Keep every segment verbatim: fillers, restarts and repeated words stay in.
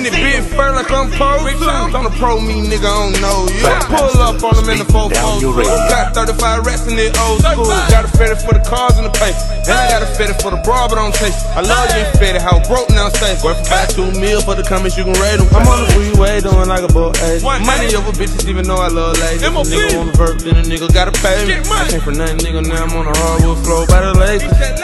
in it, big fur like I'm pro. Don't a pro me, nigga, I don't know you. Pull up on them in the four four. Got thirty-five rats in the old school. Got a fetty for the cars and the paper. And I got a fetty for the bra, but don't taste it. I love getting fetty, how broke now safe. Worth about two mil for the comments, you can rate them. I'm on the freeway doing like a bull eight. Money over bitches, even though I love ladies. If a nigga on the verb, then a nigga gotta pay me. I came for nothing, nigga, now I'm on the hardwood floor by the lake.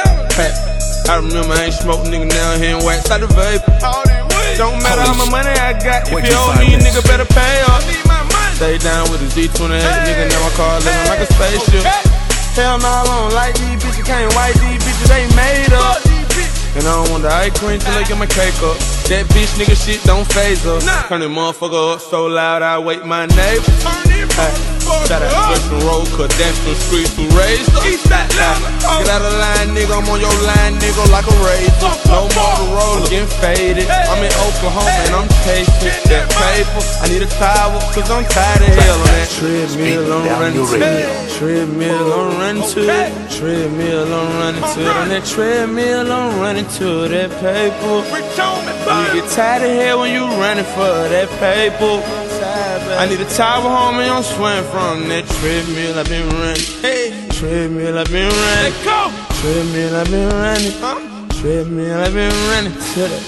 I remember I ain't smoking, nigga, now he ain't wax out the vape. Don't matter how much money I got, if you owe me, nigga, better pay up. Stay down with a Z twenty-eight, nigga, now my car living like a spaceship. Hell no, I don't like these bitches, can't white these bitches, they made up. And I don't want the ice cream till I get my cake up. That bitch nigga shit don't phase us. Turn that motherfucker up so loud I wake my neighbor. Hey, shout out Western Road, cause that's the streets who raised us. Get out of line, nigga, I'm on your line, nigga, like a razor. No more the roller, getting faded. I'm in Oklahoma and I'm chasing that paper. I need a towel, cause I'm tired of hell on that treadmill. I'm running to it. Treadmill, I'm running to it. Treadmill, I'm running to it. On that treadmill, I'm running to that paper. You get tired of hell when you running for that paper. I need a towel, homie, I'm sweating from that treadmill I've been running. Hey, treadmill I've been running. Treadmill I've been running. Treadmill I've been running to that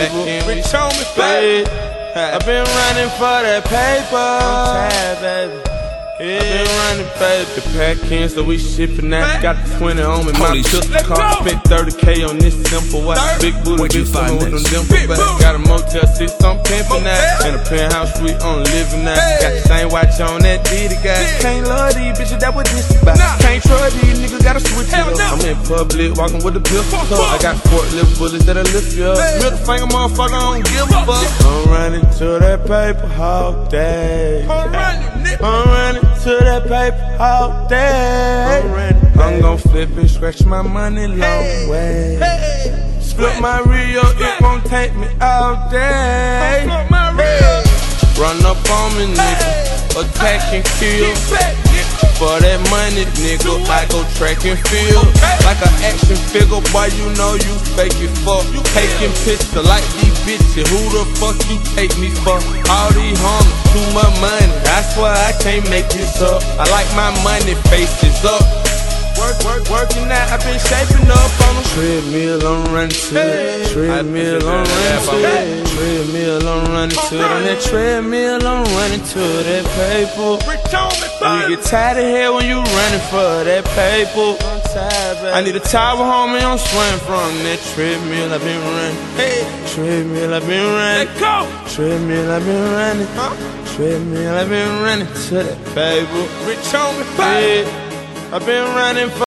paper. I've been running for that paper. I'm tired, baby. Yeah. I've been running, baby. The pack in, so we shipping that. Got the twenty on me, my pistol car. Spent thirty K on this simple watch. Big booty, bitch, I'm with them dimple back. Got a Motel six, I'm pimping that. And a penthouse suite, on living that. Got the same watch on that Diddy guy. Can't love these bitches, that what this about. Can't trust these niggas, gotta switch it up. I'm in public, walking with the pistol. So I got forklift bullets that'll lift you up. Middle finger, motherfucker, I don't give a fuck. I'm running to that paper all day. I'm running to that paper all day. I'm gon' flip and scratch my money long way. Split my Rio, it won't take me all day. Run up on me, nigga, attack and kill. For that money, nigga, I go track and field. Like an action figure, boy, you know you fake it for. Taking pictures like these bitches, who the fuck you take me for? All these homies, too much money, I swear I can't make this up. I like my money faces up. Work, work, working out, I've been shaping up on them. Treadmill, I'm running to it. Treadmill, I'm running to it. Treadmill, I'm running to it. On that treadmill, I'm running to that paper. You get tired of hell when you running for that paper. I need a towel, homie, I'm sweating from that treadmill I've been running. Treadmill, I've been running. Treadmill, I've been running. Treadmill, I've been running to that paper. Rich homie, I've been running for